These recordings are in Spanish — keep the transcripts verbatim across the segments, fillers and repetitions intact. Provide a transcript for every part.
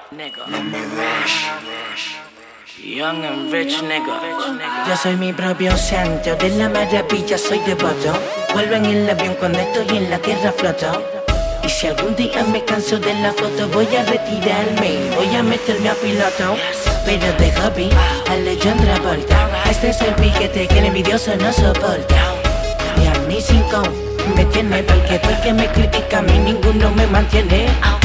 nigga. Let me rush. Young and rich nigga. Yo soy mi propio santo, de la maravilla soy devoto. Vuelvo en el avión cuando estoy en la tierra floto. Y si algún día me canso de la foto, voy a retirarme, voy a meterme a piloto. Pero de hobby, Alejandra Volta. Este es el piquete que el envidioso no soporta. Y a mí cinco, me tiene porque todo el que me critica a mí ninguno me mantiene.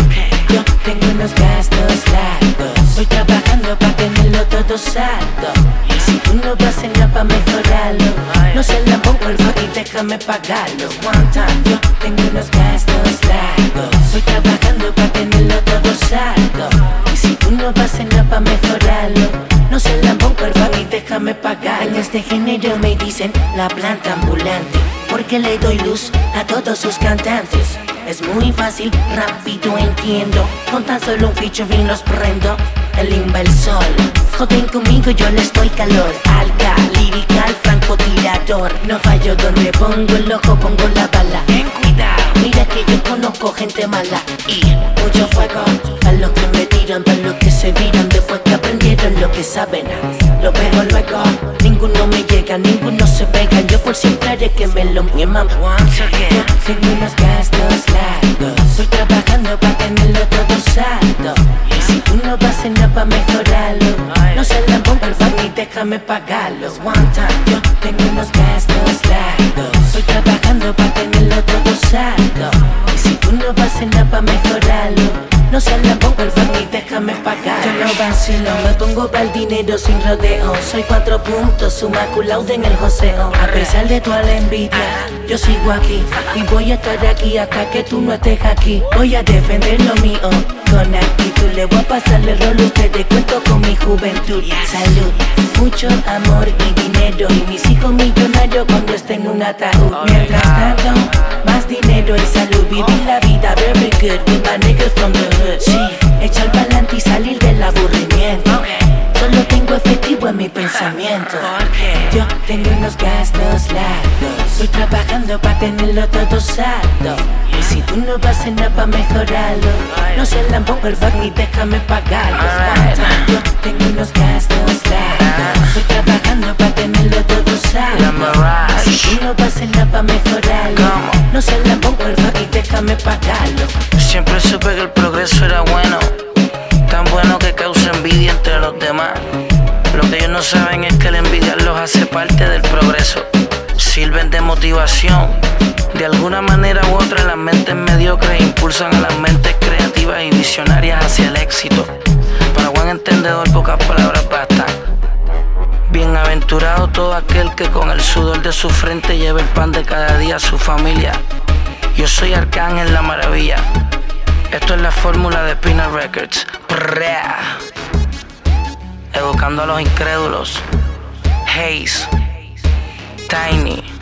Yo tengo unos gastos largos, voy trabajando para tenerlo todo saldo. Y si tú no vas en nada pa' mejorarlo, no se la pongo el y déjame pagarlo. One time, yo tengo unos gastos largos, voy trabajando para tenerlo todo saldo. Y si tú no vas en nada pa' mejorarlo, no se la pongo el y déjame pagarlo. En este género me dicen la planta ambulante, porque le doy luz a todos sus cantantes. Es muy fácil, rápido entiendo, con tan solo un featuring los prendo. El inversor, joden conmigo, yo les doy calor. Alga, lirical, francotirador. No fallo donde pongo el ojo, pongo la bala. Ten cuidado, mira que yo conozco gente mala. Y mucho fuego, a los que me tiran, para los que se viran después que aprendieron lo que saben. Lo veo luego, ninguno me llega, ninguno se pega. Yo por siempre haré que me lo queman. once again. Tengo unos gastos largos, estoy trabajando para tenerlo todo saldo. Y si tú no vas en nada pa' mejorarlo, no se la ponga el fan y déjame pagarlo. One time, yo tengo unos gastos largos, estoy trabajando para tenerlo todo saldo. Y si tú no vas en nada pa' mejorarlo, no se la pongo el fan y déjame pagar. Yo no vacilo, me pongo para el dinero sin rodeo. Soy cuatro puntos, suma cum laude en el joseo. A pesar de toda la envidia, yo sigo aquí y voy a estar aquí hasta que tú no estés aquí. Voy a defender lo mío con actitud, le voy a pasarle el rol a ustedes, cuento con mi juventud. Salud, mucho amor y dinero, y mis hijos millonarios cuando estén en un ataúd. Mientras tanto, más dinero y salud, vivir la vida very good with my niggas from the hood. Sí, echar pa'lante y salir del aburrimiento. Solo tengo efectivo en mi pensamiento. Yo tengo unos gastos largos, estoy trabajando para tenerlo todo saldo. Y si tú no vas en nada pa' mejorarlo, no se la pongo el back ni déjame pagarlo. Yo tengo unos gastos largos, estoy trabajando para tenerlo todo saldo. Y si tú no vas en nada pa' mejorarlo, no se la pongo el back y déjame pagarlo. Siempre supe que el progreso era bueno, tan bueno que causa envidia entre los demás. Lo que ellos no saben es que el envidiar los hace parte del progreso. Sirven de motivación. De alguna manera u otra, las mentes mediocres impulsan a las mentes creativas y visionarias hacia el éxito. Para buen entendedor, pocas palabras bastan. Bienaventurado todo aquel que con el sudor de su frente lleva el pan de cada día a su familia. Yo soy Arcángel la Maravilla. Esto es la fórmula de Pina Records. Prrrea. Educando a los incrédulos. Haze, Tiny.